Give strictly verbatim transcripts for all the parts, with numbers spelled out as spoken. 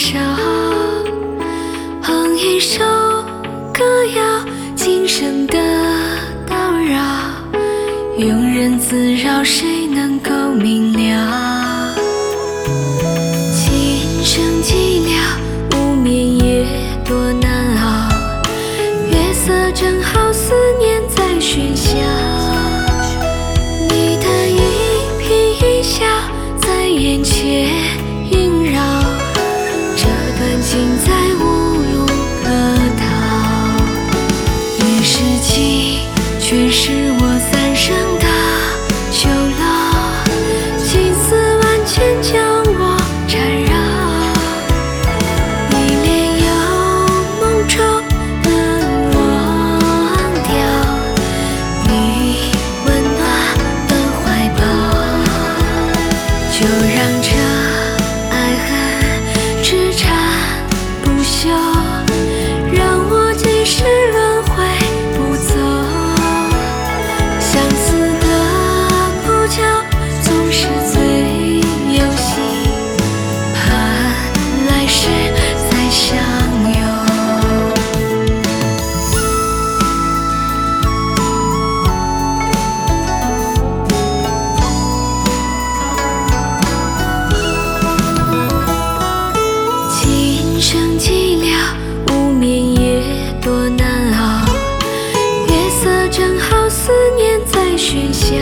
笑，哼一首歌谣，今生的叨扰，庸人自扰，谁能够明了？琴声寂寥，无眠夜多难熬，月色正好，思念在喧嚣。你的一颦一笑在眼前萦绕，这段情在无路可逃。于世纪却是我三生的囚牢，情丝万千将我缠绕。你恋幽梦中难忘掉，你温暖的怀抱，就让这爱恨痴缠不休，让我几世轮回不走。相思的苦酒总是最有心，盼来世再相拥。琴声寂寥，无眠夜多难熬，月色正好，思念在喧嚣。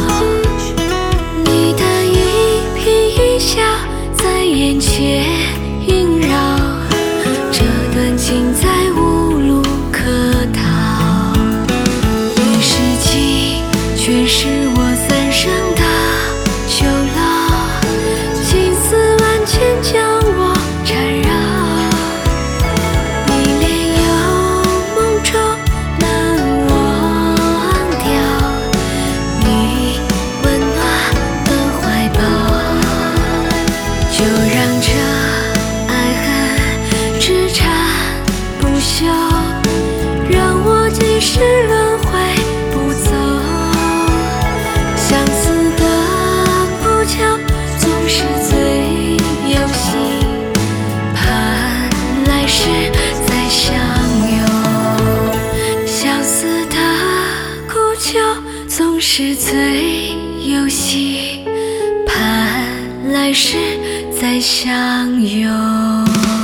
你的一颦一笑在眼前萦绕，这段情在无路可逃。于世纪却是我三生的囚牢，情丝万千将我缠绕。你恋幽梦中难忘掉，你温暖的怀抱，就让这爱恨痴缠不休，让我几世轮回不走。相思的苦酒总是最有心，盼来世再相拥。相思的苦酒总是最有心，盼来世再相拥。